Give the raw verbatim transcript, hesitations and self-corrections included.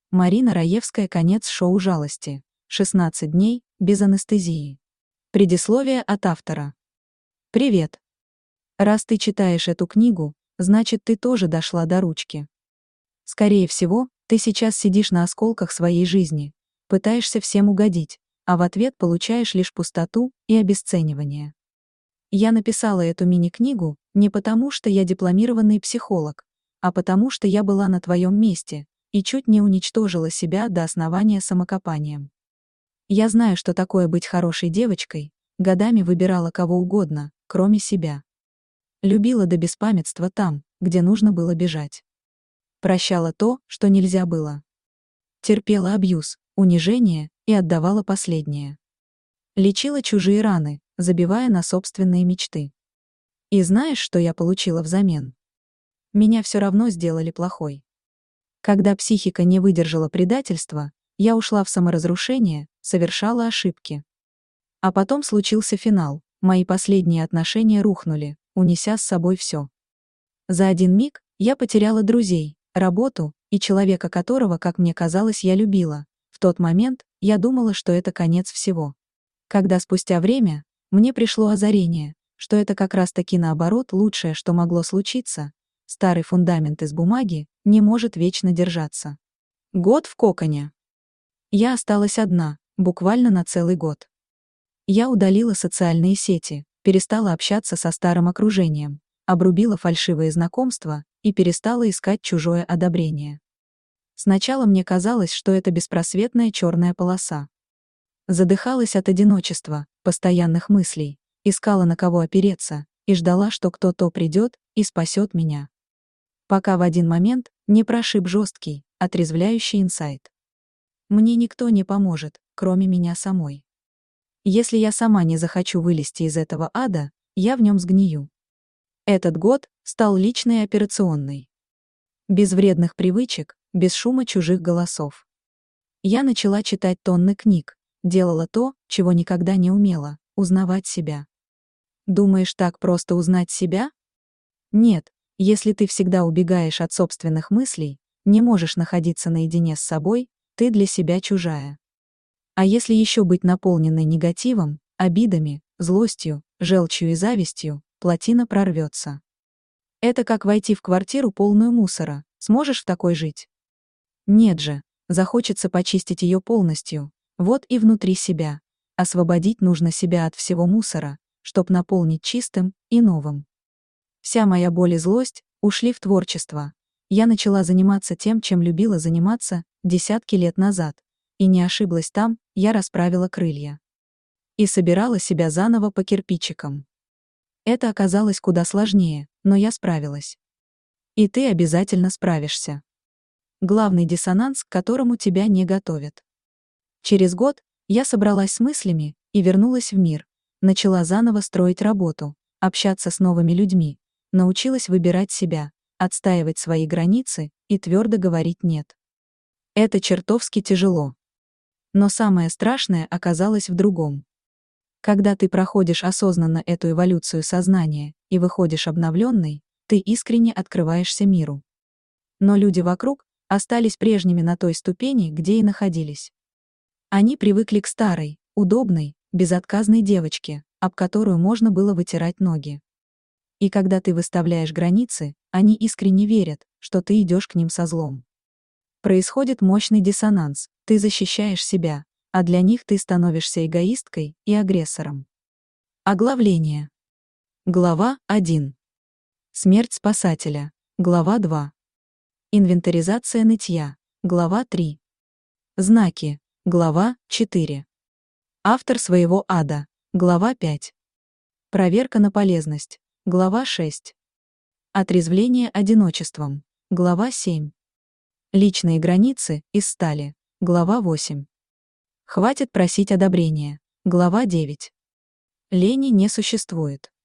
Марина Раевская. Конец шоу жалости. шестнадцать дней, без анестезии. Предисловие от автора. Привет. Раз ты читаешь эту книгу, значит, ты тоже дошла до ручки. Скорее всего, ты сейчас сидишь на осколках своей жизни, пытаешься всем угодить, а в ответ получаешь лишь пустоту и обесценивание. Я написала эту мини-книгу не потому, что я дипломированный психолог, а потому, что я была на твоем месте и чуть не уничтожила себя до основания самокопанием. Я знаю, что такое быть хорошей девочкой, годами выбирала кого угодно, кроме себя. Любила до беспамятства там, где нужно было бежать. Прощала то, что нельзя было. Терпела абьюз, унижение и отдавала последнее. Лечила чужие раны, забивая на собственные мечты. И знаешь, что я получила взамен? Меня все равно сделали плохой. Когда психика не выдержала предательства, я ушла в саморазрушение, совершала ошибки. А потом случился финал, мои последние отношения рухнули, унеся с собой все. За один миг я потеряла друзей, работу и человека, которого, как мне казалось, я любила. В тот момент я думала, что это конец всего. Когда спустя время мне пришло озарение, что это как раз-таки наоборот лучшее, что могло случиться, старый фундамент из бумаги не может вечно держаться. Год в коконе. Я осталась одна, буквально на целый год. Я удалила социальные сети, перестала общаться со старым окружением, обрубила фальшивые знакомства и перестала искать чужое одобрение. Сначала мне казалось, что это беспросветная черная полоса. Задыхалась от одиночества, постоянных мыслей, искала на кого опереться и ждала, что кто-то придет и спасет меня. Пока в один момент не прошиб жесткий, отрезвляющий инсайт. Мне никто не поможет, кроме меня самой. Если я сама не захочу вылезти из этого ада, я в нем сгнию. Этот год стал личной операционной. Без вредных привычек, без шума чужих голосов. Я начала читать тонны книг, делала то, чего никогда не умела, узнавать себя. Думаешь, так просто узнать себя? Нет, если ты всегда убегаешь от собственных мыслей, не можешь находиться наедине с собой, ты для себя чужая. А если еще быть наполненной негативом, обидами, злостью, желчью и завистью, плотина прорвется. Это как войти в квартиру полную мусора, сможешь в такой жить? Нет же, захочется почистить ее полностью, вот и внутри себя. Освободить нужно себя от всего мусора, чтоб наполнить чистым и новым. Вся моя боль и злость ушли в творчество. Я начала заниматься тем, чем любила заниматься десятки лет назад, и не ошиблась там, я расправила крылья. И собирала себя заново по кирпичикам. Это оказалось куда сложнее, но я справилась. И ты обязательно справишься. Главный диссонанс, к которому тебя не готовят. Через год я собралась с мыслями и вернулась в мир, начала заново строить работу, общаться с новыми людьми, научилась выбирать себя, отстаивать свои границы и твердо говорить «нет». Это чертовски тяжело. Но самое страшное оказалось в другом. Когда ты проходишь осознанно эту эволюцию сознания и выходишь обновленной, ты искренне открываешься миру. Но люди вокруг остались прежними на той ступени, где и находились. Они привыкли к старой, удобной, безотказной девочке, об которую можно было вытирать ноги. И когда ты выставляешь границы, они искренне верят, что ты идешь к ним со злом. Происходит мощный диссонанс, ты защищаешь себя, а для них ты становишься эгоисткой и агрессором. Оглавление. Глава один. Смерть спасателя. Глава два. Инвентаризация нытья. Глава три. Знаки. Глава четыре. Автор своего ада. Глава пять. Проверка на полезность. Глава шесть. Отрезвление одиночеством. Глава семь. Личные границы из стали. Глава восемь. Хватит просить одобрения. Глава девять. Лени не существует.